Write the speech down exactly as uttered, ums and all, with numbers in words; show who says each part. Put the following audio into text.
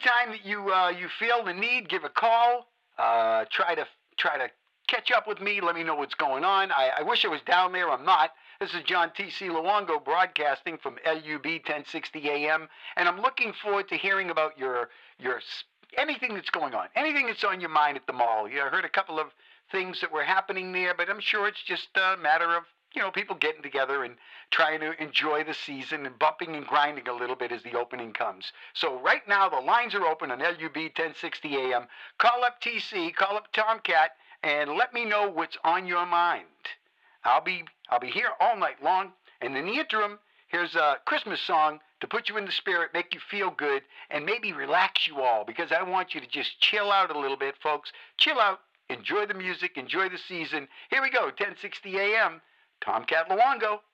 Speaker 1: anytime that you uh, you feel the need, give a call. Uh, try to try to catch up with me. Let me know what's going on. I, I wish I was down there. I'm not. This is John T C. Luongo broadcasting from L U B ten sixty A M, and I'm looking forward to hearing about your your anything that's going on, anything that's on your mind at the mall. You know, I heard a couple of things that were happening there, but I'm sure it's just a matter of, you know, people getting together and trying to enjoy the season and bumping and grinding a little bit as the opening comes. So right now the lines are open on L U B ten sixty A M. Call up T C, call up Tomcat, and let me know what's on your mind. I'll be I'll be here all night long, and in the interim, here's a Christmas song to put you in the spirit, make you feel good, and maybe relax you all, because I want you to just chill out a little bit, folks. Chill out, enjoy the music, enjoy the season. Here we go, ten sixty A M, Tomcat Luongo.